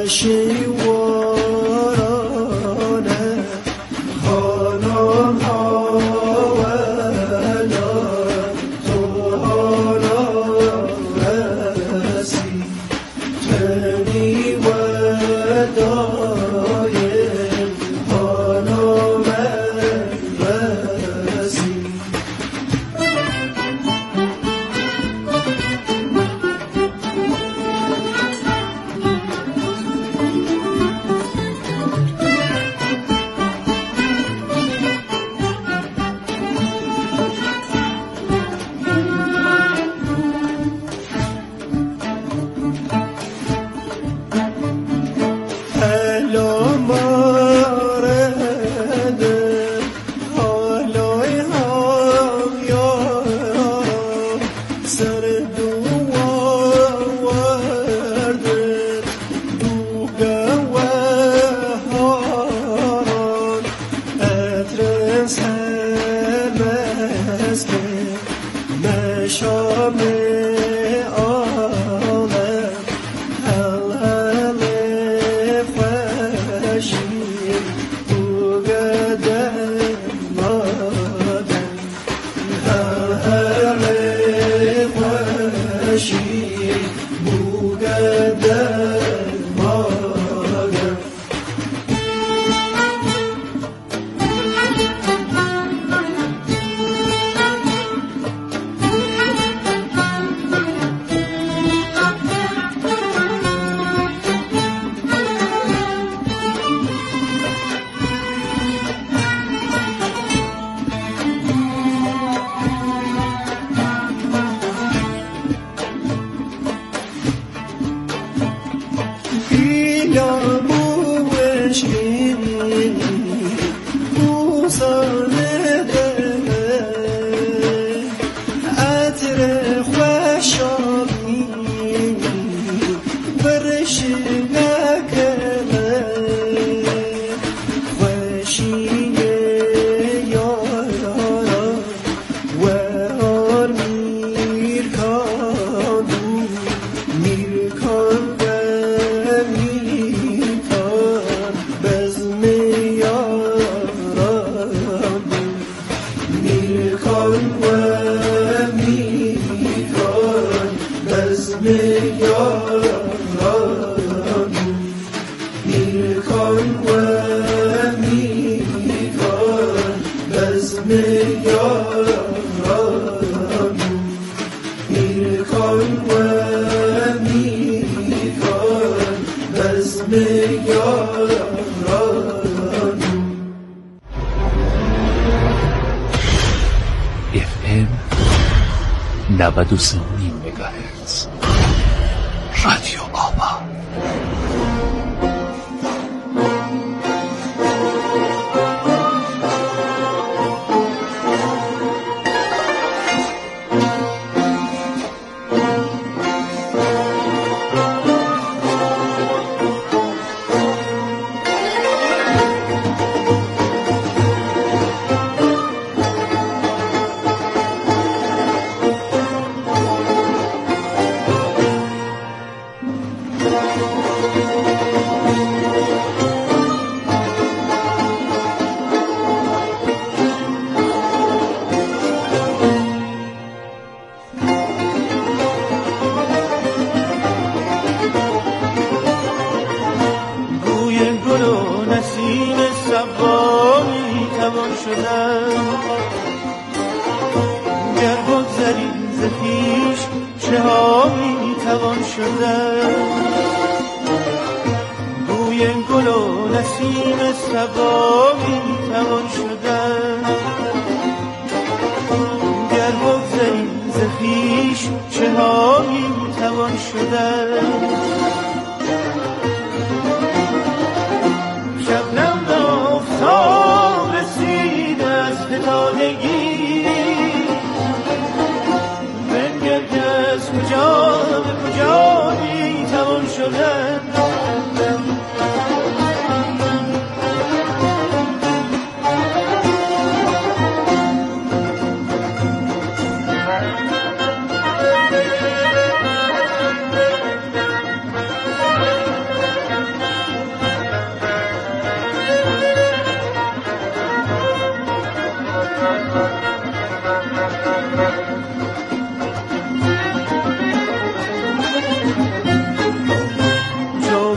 FM 93 مگاهرتز رادیو آبا.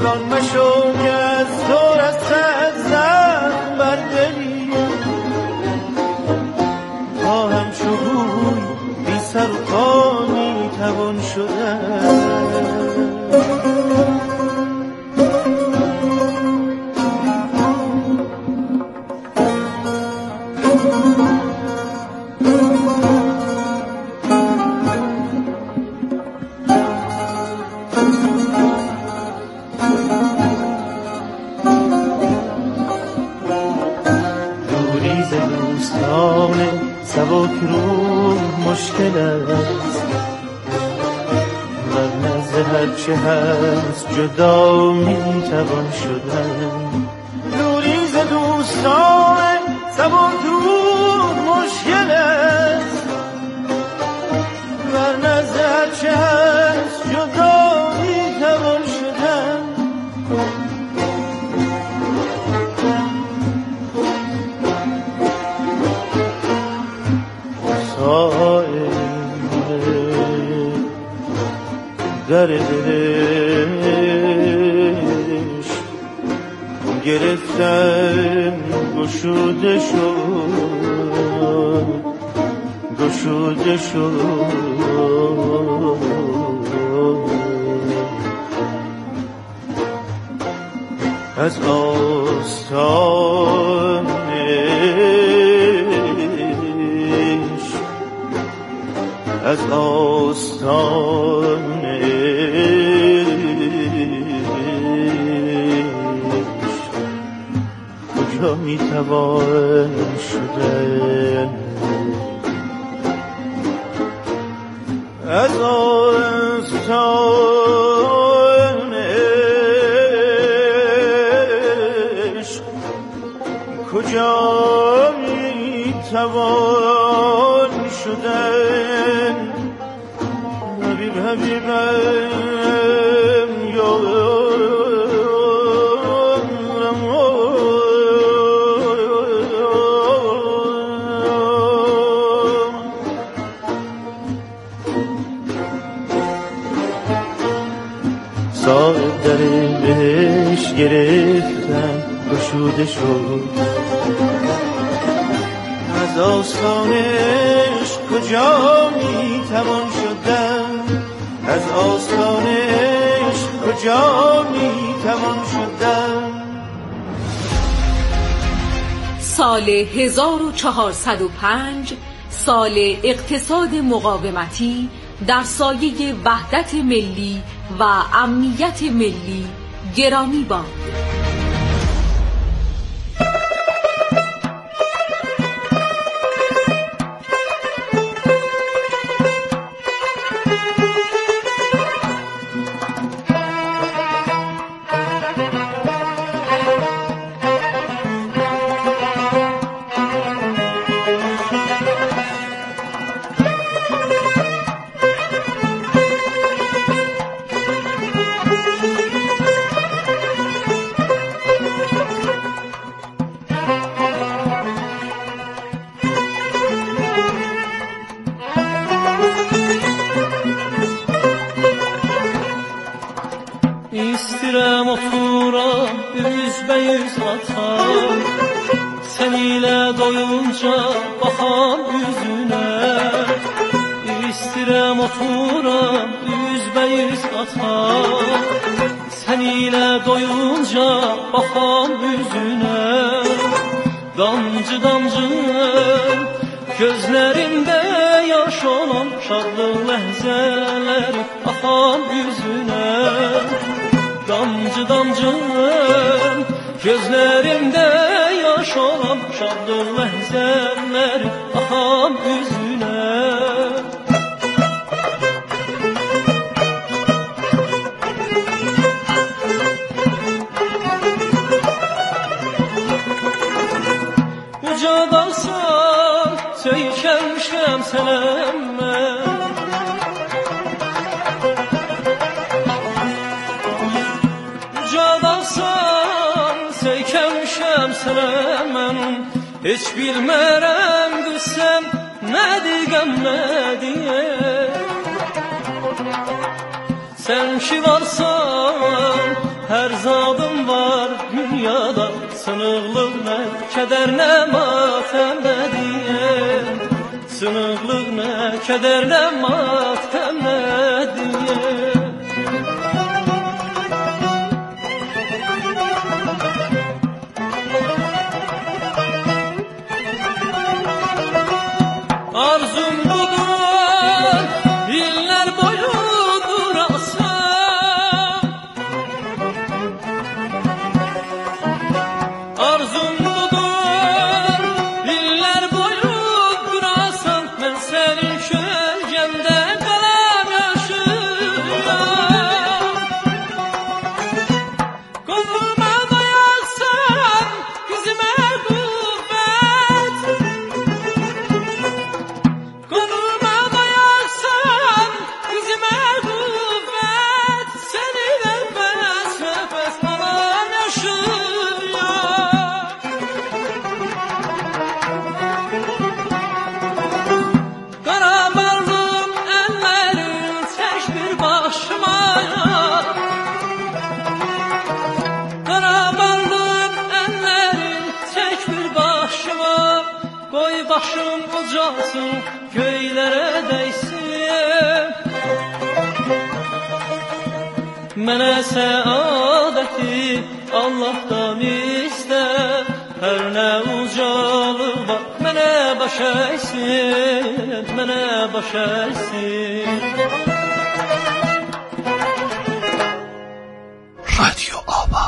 آن مشو که از تو رسد زخم بر دلی تا همچو گوی بی سر و پا می توان شدن. سبک رو مشکل است ورنه ز هرچه هست جدا می توان شدن. دوری ز دوستان سبک رو مشکل است ورنه ز هرچه هست جدا می توان شدن. در دلش گرفتم گشوده شد گشوده شد از آستانش از آستانش کجا میتوان شدن. از آستانش کجا میتوان شدن. حبیبم یارم صاحب در بهش گرفتم گشوده شد از آستانش کجا میتوان شدن. از آستانش کجا میتوان شدن. سال 1405 سال اقتصاد مقاومتی در سایه وحدت ملی و امنیت ملی گرامی باد. İstirəm oturam üzbəyüz atam, sen ilə doyunca baxam üzünə. İstirəm oturam üzbəyüz atam, sen ilə doyunca baxam üzünə. Damcı damcı gözlərində yaş olan şadlıq ləhzələri axam üzünə. Damcı damcı gözlərimdə yaş olan şadlıq ləhzələri axam üzünə. Ucadalsan söykənmişəm sənə mən, söykənmişəm sənə mən, heç bilmərəm qüssəm nədir, qəm nədir. Sən ki varsan her zadım var dünyada. Sınıqlıq nə, kədər nə, matəm nə diye. Sınıqlıq nə, kədər nə, matəm nə diye. Arzum budur, illər boyu durasam. Arzum budur, illər boyu durasam. Mən sənin kölgəndə qalam yaşayam. Qoluma dayaqsan, yüzümə qüvvət. Qoluma dayaqsan, yüzümə qüvvət. Səninlə bəs-bəs qalam yaşayam. Qarabalım əllərin çək bir başıma. Qarabalım əllərin çək bir başıma. Qoy başım ucalsın, göylərə dəysin. Mənə səadəti Allah'tan istə. Hər nə ucalıq var, mənə baş əysin, mənə baş əysin. رادیو آوا.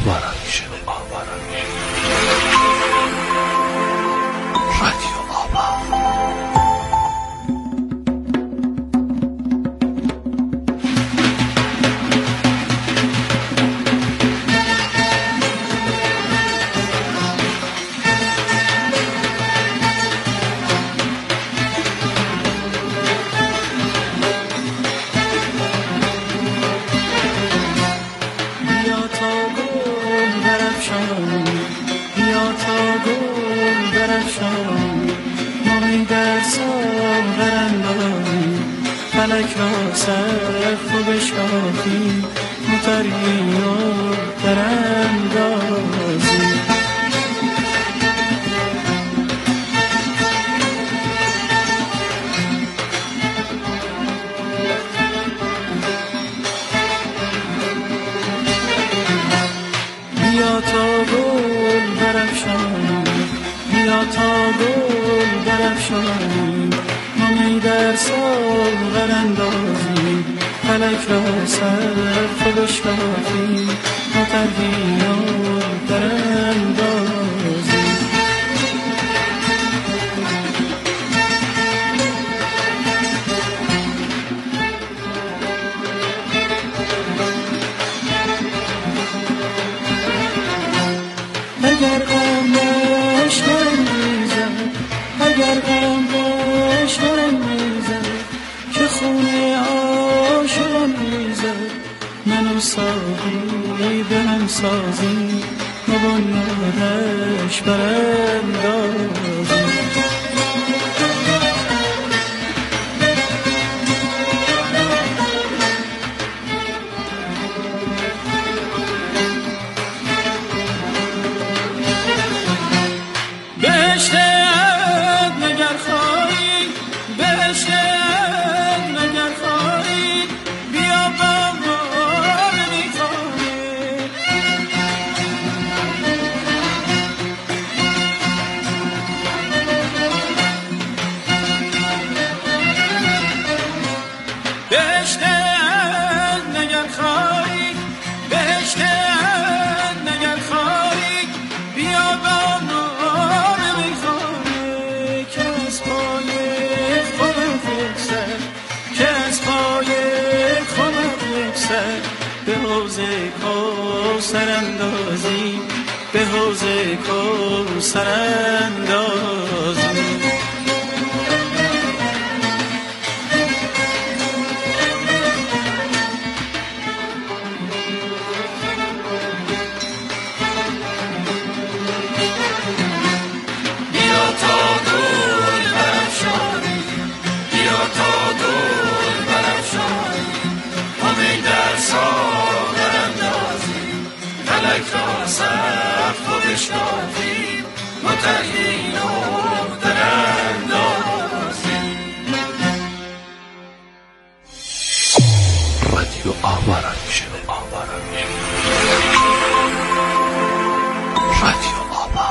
آوارم میشه. رادیو آوا. فلک را سقف و بشکافی مترین و براندازی بیا تا گل برافشانی بیا تا گل برافشانی می در ساغر اندازی فلک را سقف و بشکافی مترین و براندازی اگر غمش برانگیزد اگر غمش برانگیزد که خونه عاشقان ریزد منو ساقی به هم سازی و بنیادش براندازی به حوضه کوثر اندازی به حوضه کوثر اندازی بیا تا گل برافشانی بیا تا گل برافشانی همه در ساغر اندازی فلک را سقف و بشکافی مترین و براندازی رادیو آوارم میشه. رادیو آوا.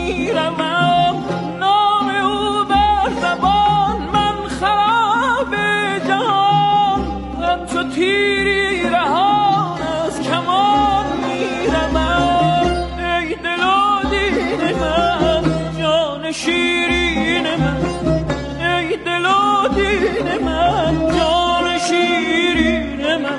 میروم نام او بر زبان من خراب جهان همچو تیری رهان از کمان میروم ای دل و دین من جان شیرین من ای دل و دین من جان شیرین من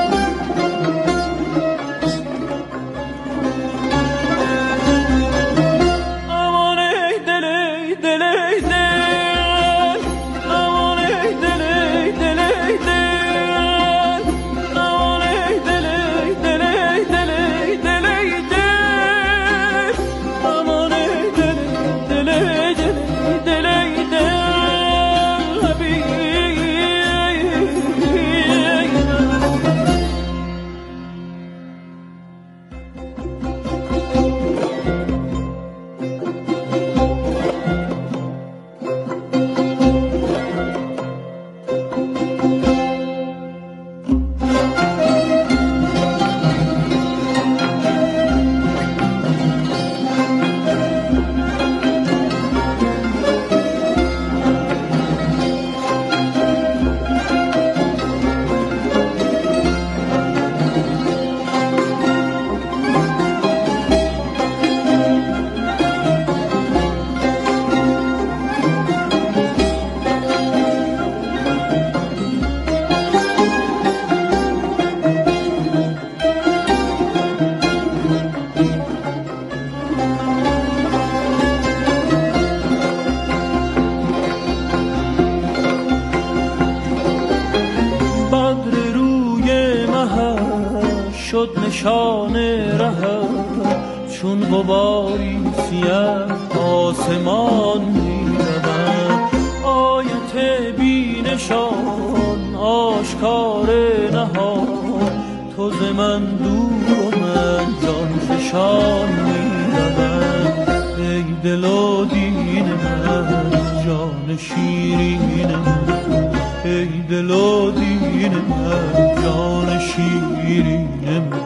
شد نشان رهم چون غباری سیه آسمان می‌روم آیت بی نشان آشکار نهان تو ز من دور و من جان فشان می‌روم ای دل و دین من جان شیرین من ای دل و دین من جان شیرین من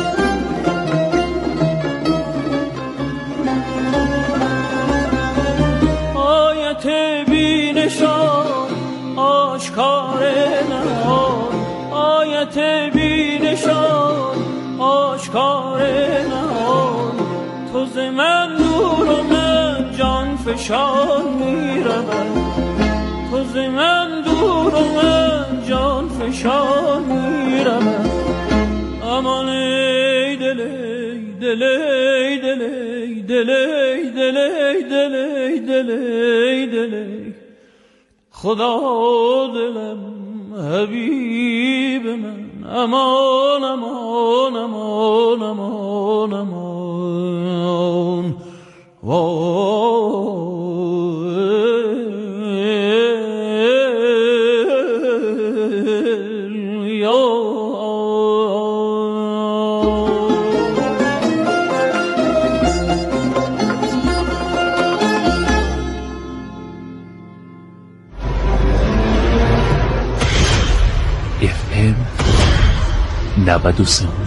آیت بی نشان آشکار نهان آیت بی نشان آشکار نهان تو ز من دور و من جان فشان می‌روم تو ز من دور و من جان فشان می‌روم امان ای دل ای دل ای دل ای دل ای دل ای دل ای دل ای دل ای خدا دلم حبیب من امان امان امان امان امان FM 93